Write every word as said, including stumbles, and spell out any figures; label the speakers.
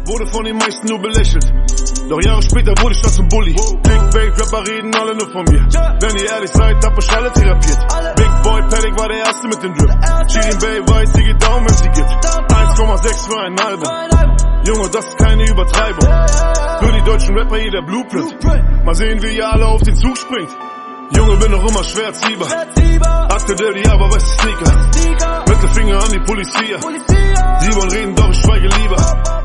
Speaker 1: wurde von den meisten nur belächelt. Doch Jahre später wurde ich dann zum Bully. Big Bang Rapper reden alle nur von mir. Wenn ihr ehrlich seid, hab ich alle therapiert. Big Boy Paddock war der Erste mit dem Drip. Shirin Bay weiß, sie geht down, wenn sie gibt. eins Komma sechs für ein Album. Junge, das ist keine Übertreibung. Für die deutschen Rapper hier der Blueprint. Mal sehen, wie ihr alle auf den Zug springt. Junge, bin noch immer schwer erziehbar. Akte Dirty, aber weiße Sneaker. Mittelfinger an die Polizia. Sie wollen reden, doch ich schweige lieber.